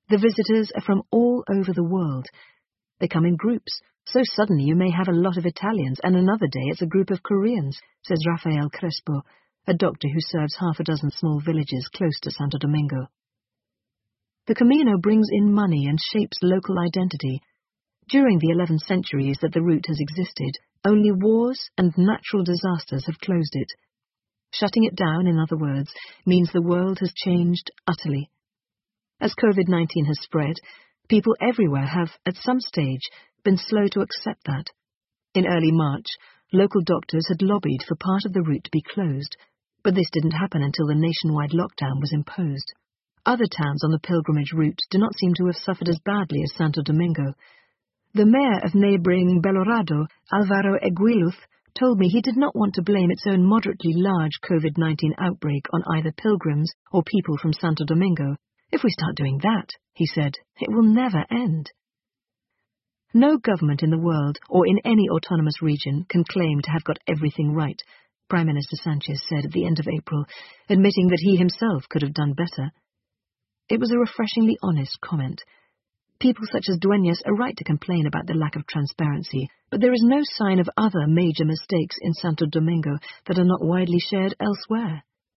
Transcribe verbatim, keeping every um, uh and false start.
The visitors are from all over the world. They come in groups, so suddenly you may have a lot of Italians and another day it's a group of Koreans, says Rafael Crespo, a doctor who serves half a dozen small villages close to Santo Domingo. The Camino brings in money and shapes local identity. During the eleven centuries that the route has existed, only wars and natural disasters have closed it. Shutting it down, in other words, means the world has changed utterly. As COVID nineteen has spread, people everywhere have, at some stage, been slow to accept that. In early March, local doctors had lobbied for part of the route to be closed, but this didn't happen until the nationwide lockdown was imposed. Other towns on the pilgrimage route do not seem to have suffered as badly as Santo Domingo. The mayor of neighbouring Belorado, Alvaro Eguiluz, told me he did not want to blame its own moderately large COVID nineteen outbreak on either pilgrims or people from Santo Domingo. If we start doing that, he said, it will never end. No government in the world or in any autonomous region can claim to have got everything right, Prime Minister Sanchez said at the end of April, admitting that he himself could have done better. It was a refreshingly honest comment. People such as Dueñas are right to complain about the lack of transparency, but there is no sign of other major mistakes in Santo Domingo that are not widely shared elsewhere.